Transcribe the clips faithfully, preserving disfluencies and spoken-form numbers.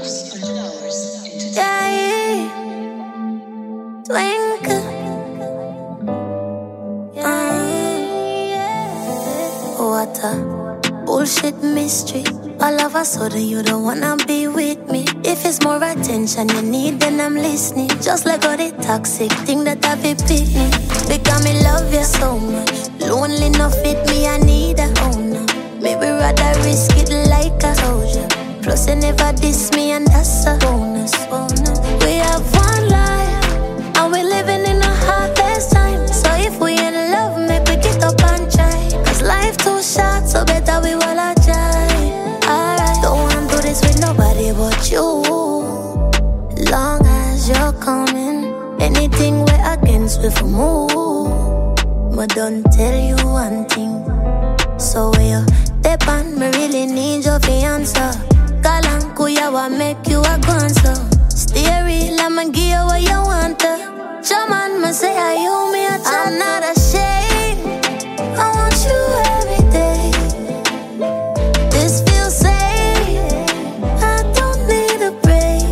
Yeah, twinkle. Mm. What a bullshit mystery. All of a sudden you don't wanna be with me. If it's more attention you need, then I'm listening. Just like all the toxic thing that I be picking. Because me love you so much. Lonely enough fit me, I need a owner. Maybe rather risk it like a soldier. Plus you never diss me and that's a bonus, bonus. We have one life and we living in a heartless time. So if we in love, make we get up and try. Cause life too short, so better we all a try. Alright, don't want to do this with nobody but you. Long as you're coming, anything we're against we for move. But don't tell you one thing. So when you step on, me really need your fiance. Kalan kuya wa make you a gunso. Stay real, I'ma give you what you want to. Shaman, me say I you me a chance. I'm not ashamed, I want you every day. This feels safe, I don't need a break.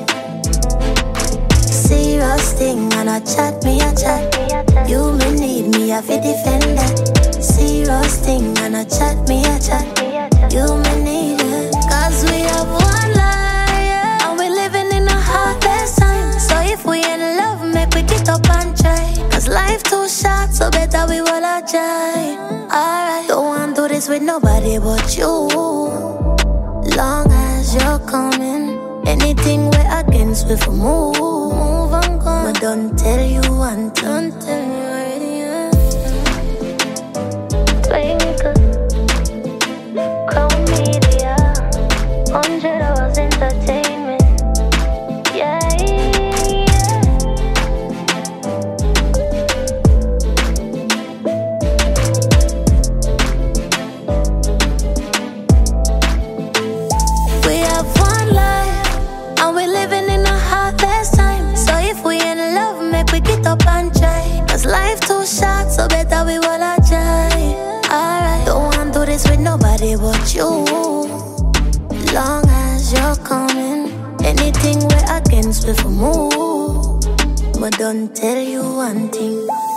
Serious thing, and I chat me a chat. You may need me, I fi defend that. Serious thing, and I chat me a chat. You may need it. Cause we have one life, yeah. And we living in a heartless time. So if we in love, make we get up and try. Cause life too short, so better we all a try. Alright, don't want to do this with nobody but you. Long as you're coming, anything we're against we for move. Move and go. But don't tell you one thing. Don't tell me already, yeah. Twinkle, Crown Media, Hundred Hours Entertainment. Yeah, yeah. We have one life, and we living in a heartless time. So if we in love, make we get up and try. Cause life too short, so better we all a try. Alright, don't want to do this with nobody but you. Long as you're coming, anything we're against we for move. But don't tell you one thing.